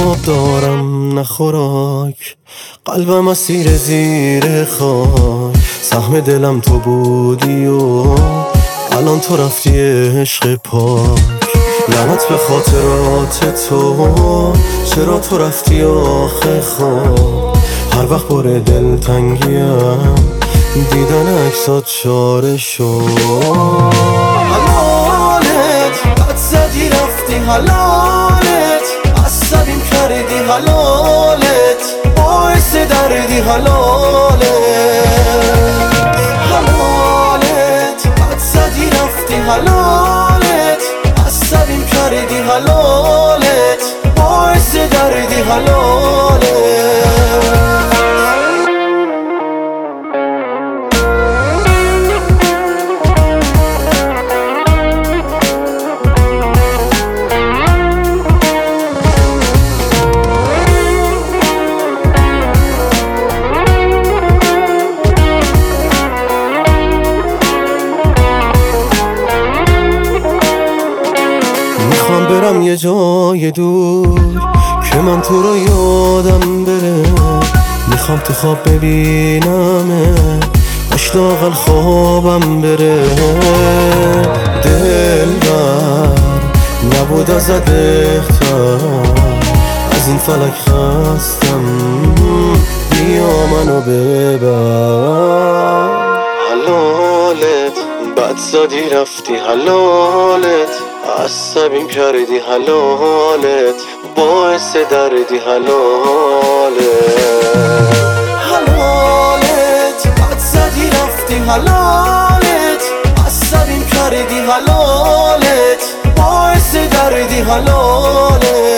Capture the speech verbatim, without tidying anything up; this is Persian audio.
خواب دارم نه خوراک، قلبم اسیر زیر خاک. سهم دلم تو بودی و الان تو رفتی عشق پاک. لعنت به خاطرات تو، چرا تو رفتی آخه خواب. هر وقت پر دلتنگیم دیدن عکسات چاره شد. حلالت بد زدی رفتی، حلالت عصبیم کردی، حلالت باعث دردی، حلالت حلالت بد زدی رفتی، حلالت عصبیم کردی، حلالت باعث دردی، حلالت. میخوام برم یه جای دور که من تو رو یادم بره. میخوام تو خواب ببینم اشتاقل خوابم بره. دلبر نبود ازت بهتر، از این فلک خستم، بیا منو ببر. حلالت بد زدی رفتی، حلالت عصبیم کردی، حلالت باعث دردی، حلالت حلالت بد زدی رفتی، حلالت عصبیم کردی، حلالت باعث دردی، حلالت.